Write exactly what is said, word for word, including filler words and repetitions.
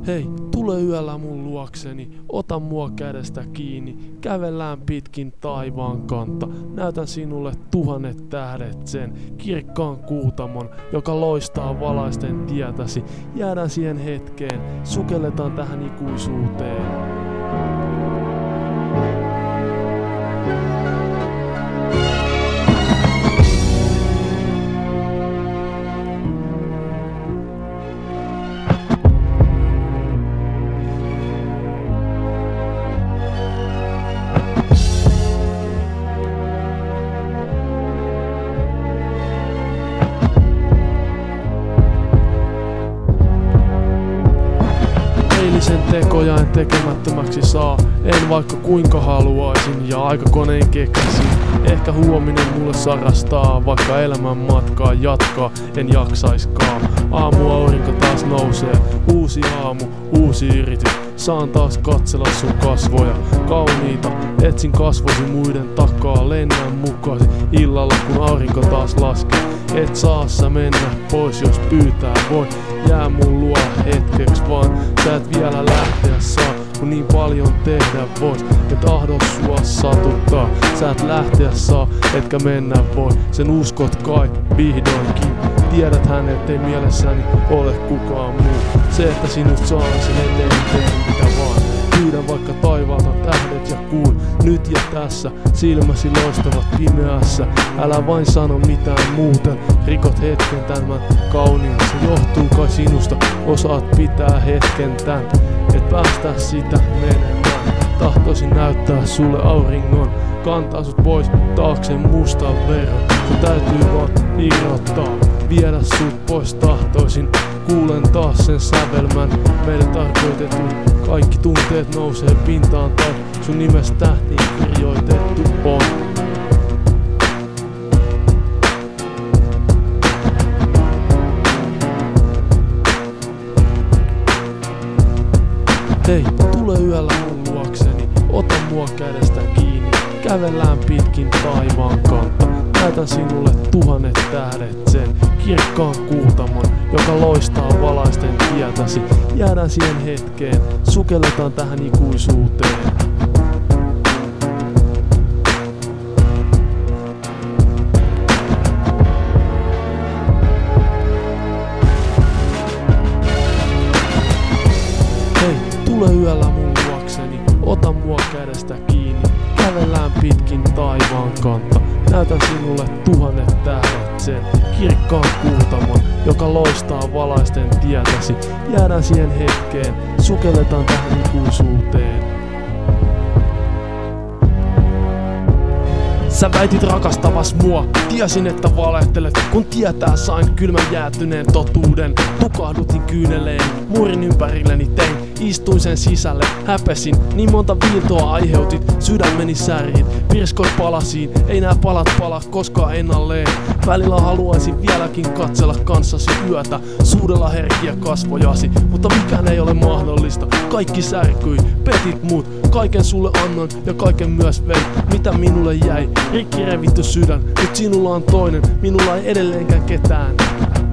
Hei, tule yöllä mun luokseni, ota mua kädestä kiinni, kävellään pitkin taivaan kanta. Näytän sinulle tuhannet tähdet sen, kirkkaan kuutamon, joka loistaa valaisten tietäsi. Jäädään siihen hetkeen, sukelletaan tähän ikuisuuteen. Eilisen tekoja en tekemättömäksi saa, en vaikka kuinka haluaisin ja aikakoneen keksisin. Ehkä huominen mulle sarastaa, vaikka elämän matkaa jatkaa en jaksaiskaan. Aamu aurinko taas nousee, uusi aamu, uusi yritys. Saan taas katsella sun kasvoja, kauniita, etsin kasvosi muiden takaa, lennän mukasi illalla kun aurinko taas laskee. Et saa sä mennä pois, jos pyytää voi, jää mun luo hetkeksi vaan. Sä et vielä lähteä saa, kun niin paljon tehdä vois. Ja tahdot sua satuttaa, sä et lähteä saa, etkä mennä voi. Sen uskot kai vihdoinkin, tiedäthän ettei mielessäni ole kukaan muu. Se että sinut saan sen eteen teen mitä vaan. Pyydän vaikka taivaalta tähdet ja kuun, nyt ja tässä, silmäsi loistavat pimeässä. Älä vain sano mitään muuten, rikot hetken tämän kauniin. Se johtuu kai sinusta, osaat pitää hetken tän, et päästä sitä menemään. Tahtoisin näyttää sulle auringon, kantaa sut pois taakse mustan verran. Sun täytyy vaan irrottaa, viedä sut pois tahtoisin. Kuulen taas sen sävelmän, meille tarkoitetun. Kaikki tunteet nousee pintaan tai sun nimestä tähtiin kirjoitettu on. Hei, tule yöllä mun luokseni, ota mua kädestä kiinni, kävellään pitkin taivaan kanta. Näytän sinulle tuhannet tähdet sen, kirkkaan kuutamon, joka loistaa valaisten tietäsi. Jäädään siihen hetkeen, sukelletaan tähän ikuisuuteen. Hei, tule yöllä mun luokseni, ota mua kädestä kiinni, kävellään pitkin taivaan kanta. Näytän sinulle tuhannet tähdet sen, kirkkaan kuutamon, joka loistaa valaisten tietäsi. Jäädään siihen hetkeen, sukelletaan tähän ikuisuuteen. Sä väitit rakastavas mua, tiesin että valehtelet, kun tietää sain kylmän jäätyneen totuuden. Tukahdutin kyyneleen, muurin ympärilleni tein, istuin sen sisälle, häpesin, niin monta viiltoa aiheutit, sydämeni särit, pirskoit palasiin, ei nää palat pala koskaan ennalleen. Välillä haluaisin vieläkin katsella kanssasi yötä, suudella herkkiä kasvojasi, mutta mikään ei ole mahdollista, kaikki särkyi, petit mut, kaiken sulle annoin ja kaiken myös vei, mitä minulle jäi. Rikki revitty sydän, nyt sinulla on toinen, minulla ei edelleenkään ketään.